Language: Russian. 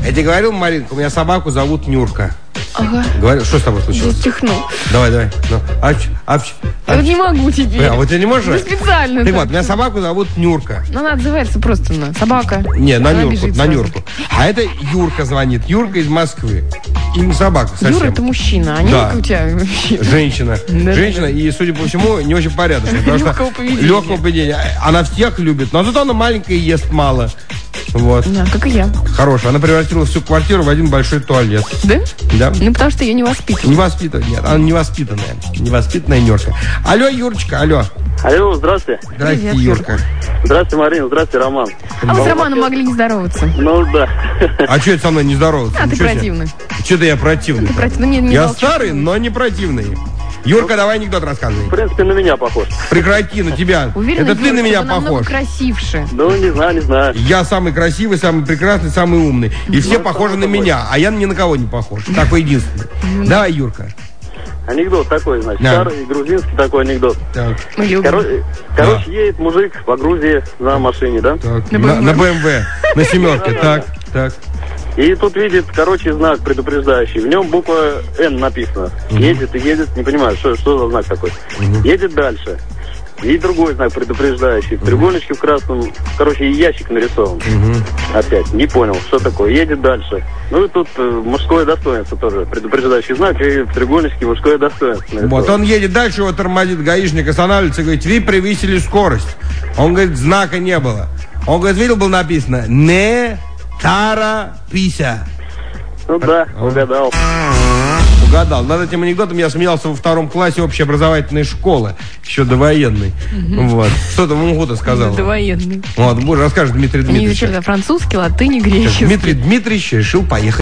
Я тебе говорил, Маринка, у меня собаку зовут Нюрка. Ага. Говорил, что с тобой случилось? Я чихну. Давай. Ну, Я вот не могу теперь. А вот я не можешь? Ну, специально. Так вот, у меня собаку зовут Нюрка. Ну, она отзывается просто на собака. Не, на Она Нюрку, бежит на сразу. Нюрку. А это Юрка звонит. Юрка из Москвы. И не собака совсем. Юра, это мужчина, а Нюрка у тебя вообще. Женщина. Да. Женщина, и, судя по всему, не очень порядочная. Легкого поведения. Легкого поведения. Она всех любит, но зато она маленькая и ест мало. Вот. Да, как и я. Хорошая. Она превратила всю квартиру в один большой туалет. Да? Да. Ну, потому что я не воспитываю. Невоспитанная. Нет, она невоспитанная. Невоспитанная Нюрка. Алло, Юрочка, алло. Алло, здравствуйте. Здравствуйте, Привет, Юрка. Здравствуйте, Марина, здравствуйте, Роман. А вы с Романом могли не здороваться. Ну да. А что это со мной не здороваться? А, ты Ничего себе. противный. Что-то я противный. Ты противный. Ну, не Я дал старый, чувствовать. но не противный. Юрка, давай анекдот рассказывай. В принципе, на меня похож. Прекрати, на тебя. Уверена, Это ты на Юра, меня что вы намного похож. красивше. Ну, не знаю. Я самый красивый, самый прекрасный, самый умный. И все похожи на меня, а я ни на кого не похож. Такой единственный. Давай, Юрка. Анекдот такой, значит, Да. старый грузинский такой анекдот. Так, Мы любим. Короче, едет мужик по Грузии на машине, да? так. На На БМВ, на семерке. Так. И тут видит, знак предупреждающий. В нем буква Н написано. Едет и едет, не понимаю, что за знак такой. Едет дальше. И другой знак предупреждающий. В треугольничке в красном, и ящик нарисован. Опять, не понял, что такое. Едет дальше. Ну и тут мужское достоинство тоже. Предупреждающий знак и в треугольничке мужское достоинство нарисовано. Вот он едет дальше, его тормозит гаишник, останавливается и говорит: вы превысили скорость. Он говорит: знака не было. Он говорит: видел, было написано «Не торопися». Ну да, угадал. Угадал. Над этим анекдотом я смеялся во 2 классе общеобразовательной школы, еще довоенной. Вот. Что там Мугута сказал? Довоенный. Вот, расскажет Дмитрий Они Дмитриевич. изучали французский, латынь, греческий. Дмитрий Дмитриевич решил поехать